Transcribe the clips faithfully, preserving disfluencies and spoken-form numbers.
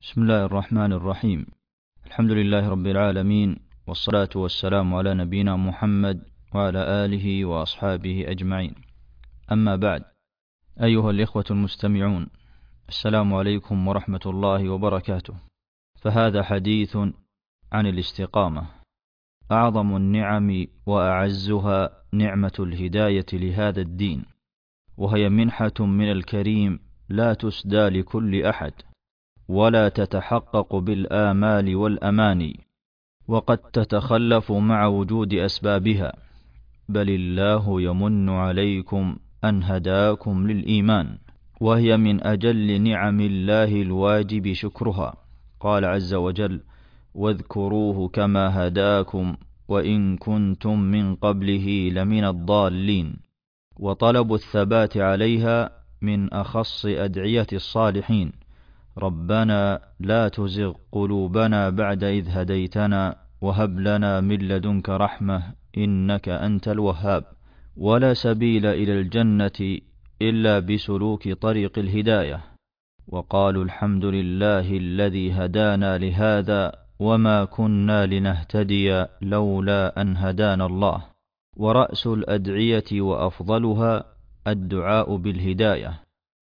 بسم الله الرحمن الرحيم. الحمد لله رب العالمين، والصلاة والسلام على نبينا محمد وعلى آله وأصحابه أجمعين. أما بعد، أيها الإخوة المستمعون، السلام عليكم ورحمة الله وبركاته. فهذا حديث عن الاستقامة. أعظم النعم وأعزها نعمة الهداية لهذا الدين، وهي منحة من الكريم لا تسدى لكل أحد، ولا تتحقق بالآمال والأماني، وقد تتخلف مع وجود أسبابها، بل الله يمن عليكم أن هداكم للإيمان، وهي من أجل نعم الله الواجب شكرها. قال عز وجل: واذكروه كما هداكم وإن كنتم من قبله لمن الضالين. وطلب الثبات عليها من أخص أدعية الصالحين: ربنا لا تزغ قلوبنا بعد إذ هديتنا وهب لنا من لدنك رحمة إنك أنت الوهاب. ولا سبيل إلى الجنة إلا بسلوك طريق الهداية. وقالوا الحمد لله الذي هدانا لهذا وما كنا لنهتدي لولا أن هدانا الله. ورأس الأدعية وأفضلها الدعاء بالهداية،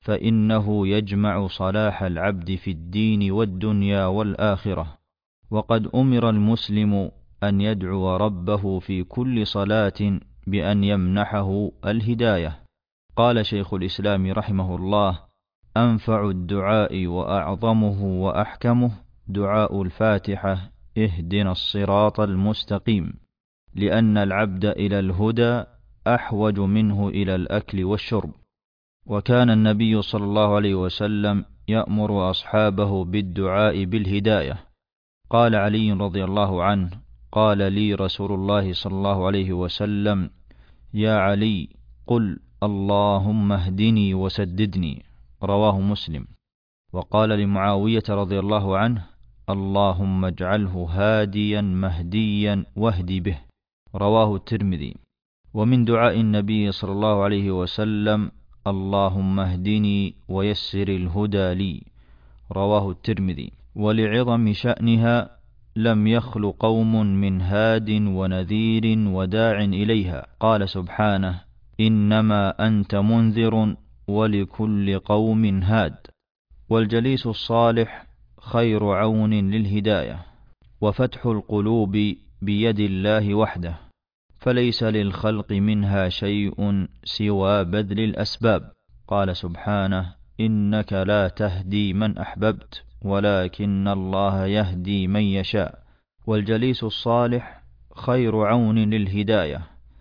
فإنه يجمع صلاح العبد في الدين والدنيا والآخرة. وقد أمر المسلم أن يدعو ربه في كل صلاة بأن يمنحه الهداية. قال شيخ الإسلام رحمه الله: أنفع الدعاء وأعظمه وأحكمه دعاء الفاتحة: اهدنا الصراط المستقيم، لأن العبد إلى الهدى أحوج منه إلى الأكل والشرب. وكان النبي صلى الله عليه وسلم يأمر أصحابه بالدعاء بالهداية. قال علي رضي الله عنه: قال لي رسول الله صلى الله عليه وسلم: يا علي، قل اللهم اهدني وسددني. رواه مسلم. وقال لمعاوية رضي الله عنه: اللهم اجعله هاديا مهديا واهدي به. رواه الترمذي. ومن دعاء النبي صلى الله عليه وسلم: اللهم اهدني ويسر الهدى لي. رواه الترمذي. ولعظم شأنها لم يخل قوم من هاد ونذير وداع إليها. قال سبحانه: إنما أنت منذر ولكل قوم هاد. والجليس الصالح خير عون للهداية. وفتح القلوب بيد الله وحده، فليس للخلق منها شيء سوى بذل الأسباب. قال سبحانه: إنك لا تهدي من أحببت ولكن الله يهدي من يشاء. والجليس الصالح خير عون للهداية،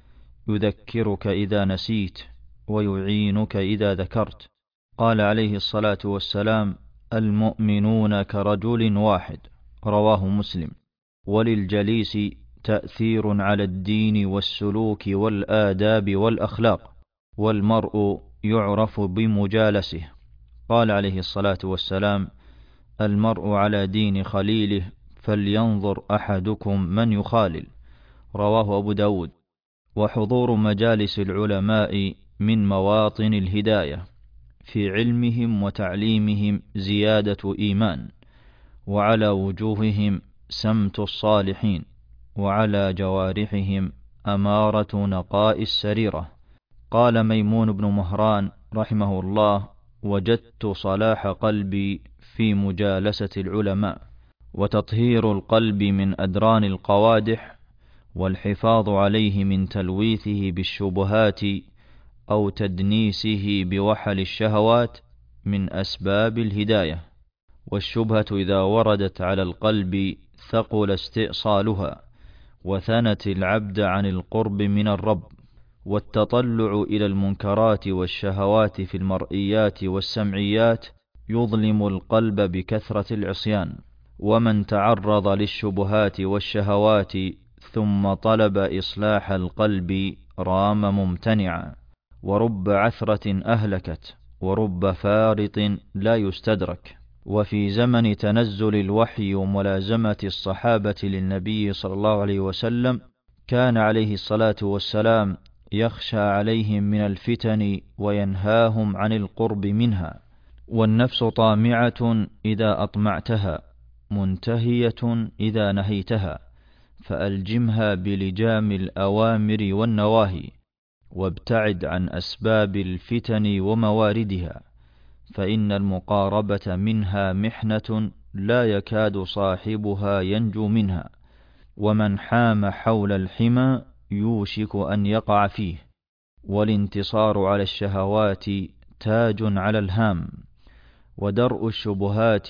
يذكرك إذا نسيت ويعينك إذا ذكرت. قال عليه الصلاة والسلام: المؤمنون كرجل واحد. رواه مسلم. وللجليس تأثير على الدين والسلوك والآداب والأخلاق، والمرء يعرف بمجالسه. قال عليه الصلاة والسلام: المرء على دين خليله فلينظر أحدكم من يخالل. رواه أبو داود. وحضور مجالس العلماء من مواطن الهداية، في علمهم وتعليمهم زيادة إيمان، وعلى وجوههم سمت الصالحين، وعلى جوارحهم أمارة نقاء السريرة. قال ميمون بن مهران رحمه الله: وجدت صلاح قلبي في مجالسة العلماء، وتطهير القلب من أدران القوادح، والحفاظ عليه من تلويثه بالشبهات أو تدنيسه بوحل الشهوات من أسباب الهداية. والشبهة إذا وردت على القلب ثقل استئصالها، وثنت العبد عن القرب من الرب. والتطلع إلى المنكرات والشهوات في المرئيات والسمعيات يظلم القلب بكثرة العصيان. ومن تعرض للشبهات والشهوات ثم طلب إصلاح القلب رام ممتنعا. ورب عثرة أهلكت، ورب فارط لا يستدرك. وفي زمن تنزل الوحي وملازمة الصحابة للنبي صلى الله عليه وسلم، كان عليه الصلاة والسلام يخشى عليهم من الفتن وينهاهم عن القرب منها، والنفس طامعة إذا أطمعتها، منتهية إذا نهيتها، فألجمها بلجام الأوامر والنواهي، وابتعد عن أسباب الفتن ومواردها، فإن المقاربة منها محنة لا يكاد صاحبها ينجو منها، ومن حام حول الحمى يوشك أن يقع فيه. والانتصار على الشهوات تاج على الهام، ودرء الشبهات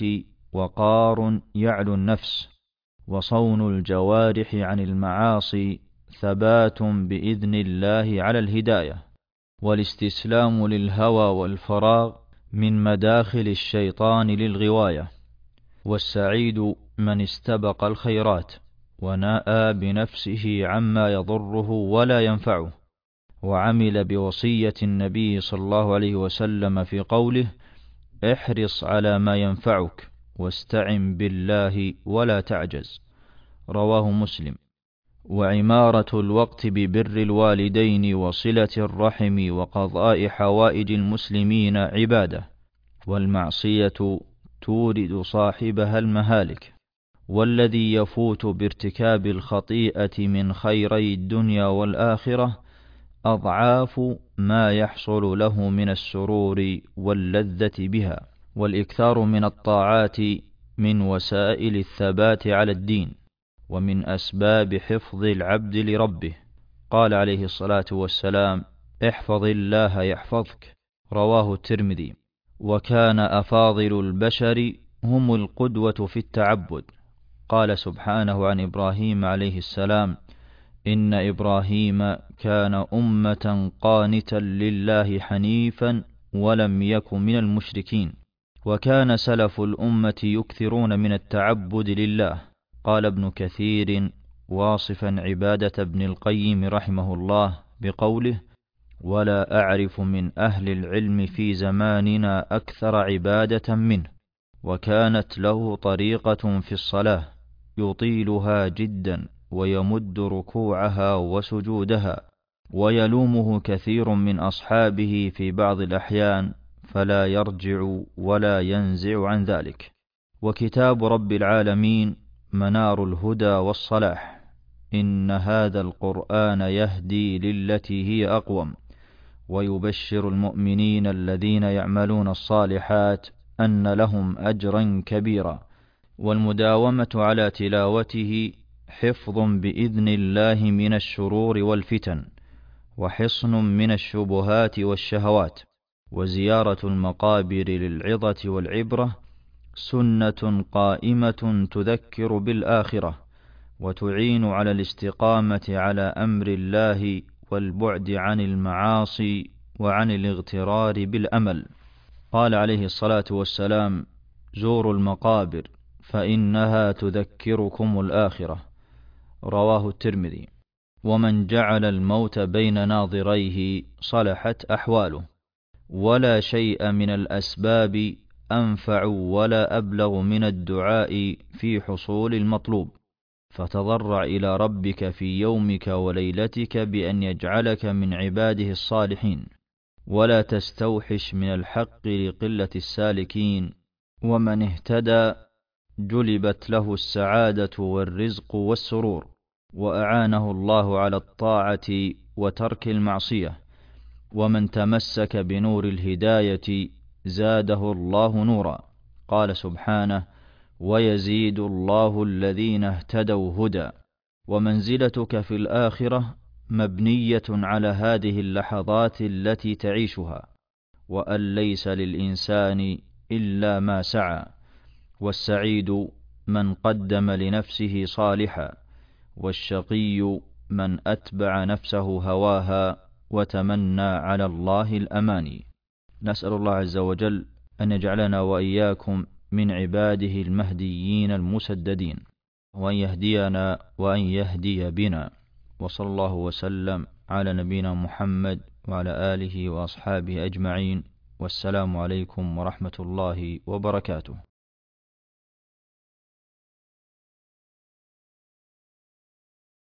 وقار يعلو النفس، وصون الجوارح عن المعاصي ثبات بإذن الله على الهداية، والاستسلام للهوى والفراغ من مداخل الشيطان للغواية. والسعيد من استبق الخيرات ونأى بنفسه عما يضره ولا ينفعه، وعمل بوصية النبي صلى الله عليه وسلم في قوله: احرص على ما ينفعك واستعن بالله ولا تعجز، رواه مسلم. وعمارة الوقت ببر الوالدين وصلة الرحم وقضاء حوائج المسلمين عبادة، والمعصية تورد صاحبها المهالك، والذي يفوت بارتكاب الخطيئة من خيري الدنيا والآخرة أضعاف ما يحصل له من السرور واللذة بها. والإكثار من الطاعات من وسائل الثبات على الدين، ومن أسباب حفظ العبد لربه. قال عليه الصلاة والسلام: احفظ الله يحفظك، رواه الترمذي. وكان أفاضل البشر هم القدوة في التعبد. قال سبحانه عن إبراهيم عليه السلام: إن إبراهيم كان أمة قانتا لله حنيفا ولم يك من المشركين، وكان سلف الأمة يكثرون من التعبد لله. قال ابن كثير واصفا عبادة ابن القيم رحمه الله بقوله: ولا أعرف من أهل العلم في زماننا أكثر عبادة منه، وكانت له طريقة في الصلاة يطيلها جدا ويمد ركوعها وسجودها، ويلومه كثير من أصحابه في بعض الأحيان فلا يرجع ولا ينزع عن ذلك. وكتاب رب العالمين منار الهدى والصلاح، إن هذا القرآن يهدي للتي هي أقوم، ويبشر المؤمنين الذين يعملون الصالحات أن لهم أجرا كبيرا. والمداومة على تلاوته حفظ بإذن الله من الشرور والفتن، وحصن من الشبهات والشهوات. وزيارة المقابر للعظة والعبرة سنة قائمة تذكر بالآخرة، وتعين على الاستقامة على أمر الله والبعد عن المعاصي وعن الاغترار بالأمل. قال عليه الصلاة والسلام: زوروا المقابر فإنها تذكركم الآخرة، رواه الترمذي. ومن جعل الموت بين ناظريه صلحت أحواله، ولا شيء من الأسباب أنفع ولا أبلغ من الدعاء في حصول المطلوب، فتضرع إلى ربك في يومك وليلتك بأن يجعلك من عباده الصالحين، ولا تستوحش من الحق لقلة السالكين. ومن اهتدى جلبت له السعادة والرزق والسرور، وأعانه الله على الطاعة وترك المعصية. ومن تمسك بنور الهداية زاده الله نورا. قال سبحانه: ويزيد الله الذين اهتدوا هدى. ومنزلتك في الآخرة مبنية على هذه اللحظات التي تعيشها، وأن ليس للإنسان إلا ما سعى. والسعيد من قدم لنفسه صالحا، والشقي من أتبع نفسه هواها وتمنى على الله الأماني. نسأل الله عز وجل أن يجعلنا وإياكم من عباده المهديين المسددين، وأن يهدينا وأن يهدي بنا. وصلى الله وسلم على نبينا محمد وعلى آله وأصحابه أجمعين، والسلام عليكم ورحمة الله وبركاته.